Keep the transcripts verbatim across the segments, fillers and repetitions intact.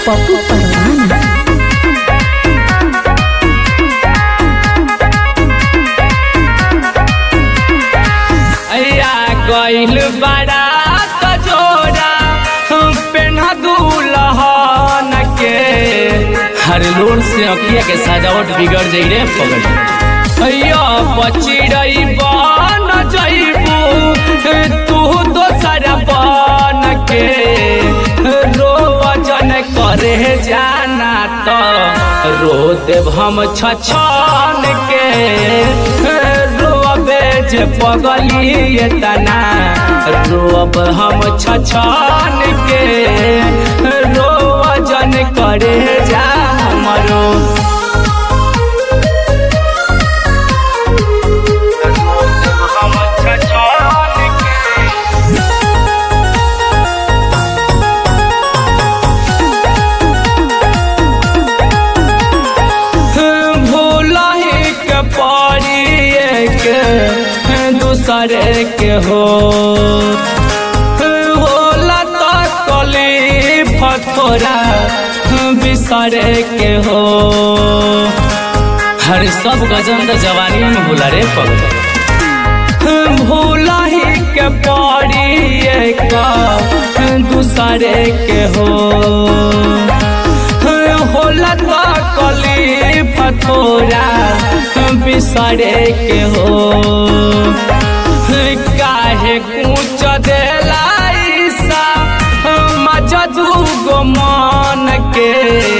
पप्पू परवाना। गइल बड़ा कजोरा पेन्हा दुल्हन के हर लोर से अखिया के सजावट बिगड़ जाई रे पगल अयो बचिरई बन जइबू तू दोसर बन के रोजन करे जाना तो रो देव हम छछन के जे पगली तना रोब हम छछन के रोजन करे जा हमरो हम छछन के भूलही के पड़ी के दूसरे के हो होला तो कली फतोरा बिसरे के हो हर सब गजन तो जवानी में भूला रे पगल भूला ही के पड़ी एक दूसरे के हो होला तो कली फतोरा बिसरे के हो काहे कूच देलाइसा मजदू गो मन के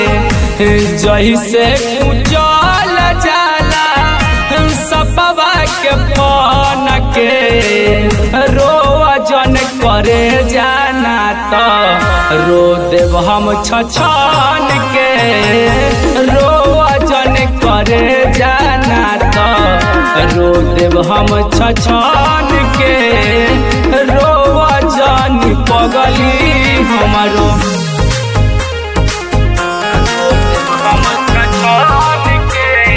जैसे कूचल जाला सपवा के पन के रोजन करे जाना तो रो देव हम छछन के रोजन करे जाना तो रो देव हम छछन के रोजन पगली हमारो हम छछन के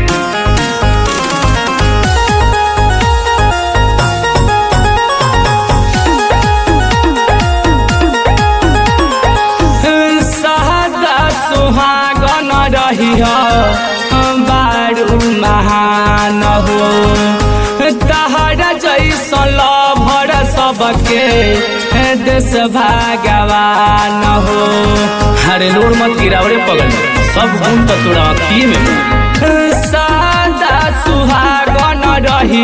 सहदा सुहागन रही बारू महान हो तहरा जैसन लभर सबके देश भगवान हो हरे लोर मत गिरावरे पगल सब गुण तो तोरा अखिए में सादा सुहागन रही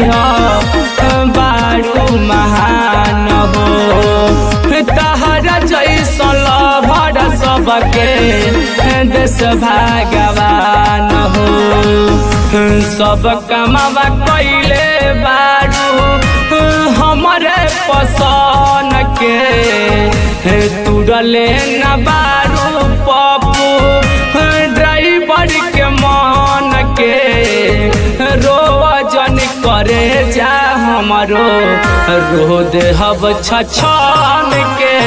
बारू महान हो तहरा जैसन लभर सबके देश भगवान हो सब कमावा कैले बारू हमारे पसन के तुरले न बारू पप्पू ड्राइवर के मन के रोजन करे जा हमारो रो देहब छछन के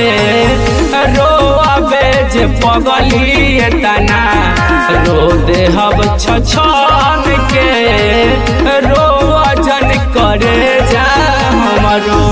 रोबे जे पगली तना रो देहब छछन के रोजन करे जा हमारो।